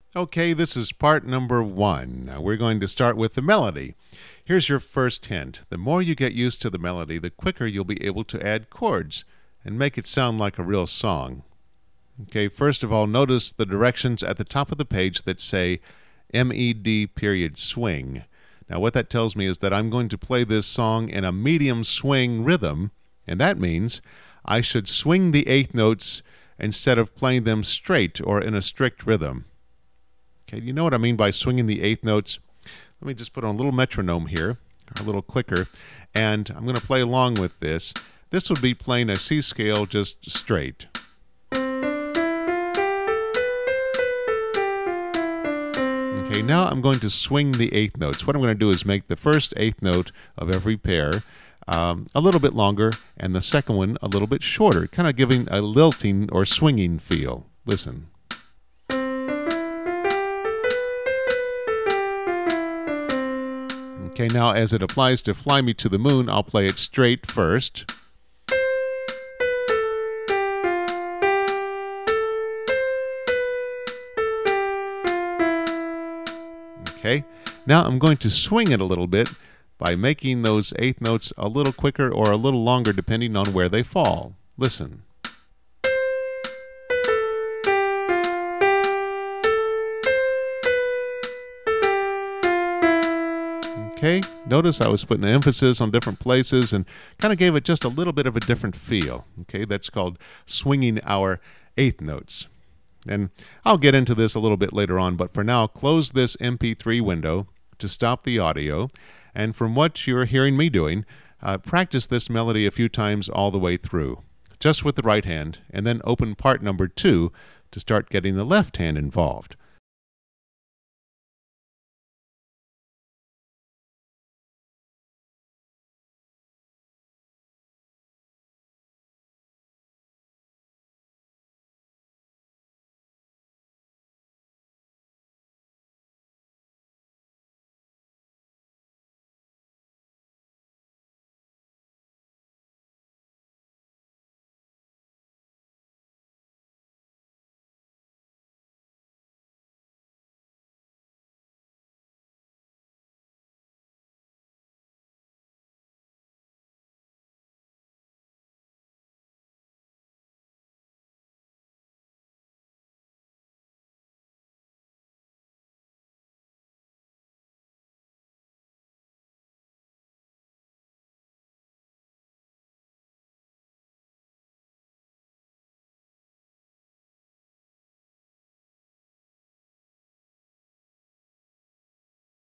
Okay, this is part number 1. Now we're going to start with the melody. Here's your first hint. The more you get used to the melody, the quicker you'll be able to add chords and make it sound like a real song. Okay, first of all, notice the directions at the top of the page that say MED period swing. Now what that tells me is that I'm going to play this song in a medium swing rhythm, and that means I should swing the eighth notes instead of playing them straight or in a strict rhythm. Okay, you know what I mean by swinging the eighth notes? Let me just put on a little metronome here, a little clicker, and I'm going to play along with this. This would be playing a C scale just straight. Okay, now I'm going to swing the eighth notes. What I'm going to do is make the first eighth note of every pair a little bit longer and the second one a little bit shorter, kind of giving a lilting or swinging feel. Listen. Okay, now as it applies to Fly Me to the Moon, I'll play it straight first. Okay, now I'm going to swing it a little bit by making those eighth notes a little quicker or a little longer depending on where they fall. Listen. Okay, notice I was putting an emphasis on different places and kind of gave it just a little bit of a different feel. Okay, that's called swinging our eighth notes. And I'll get into this a little bit later on, but for now, close this MP3 window to stop the audio. And from what you're hearing me doing, practice this melody a few times all the way through, just with the right hand, and then open part number 2 to start getting the left hand involved.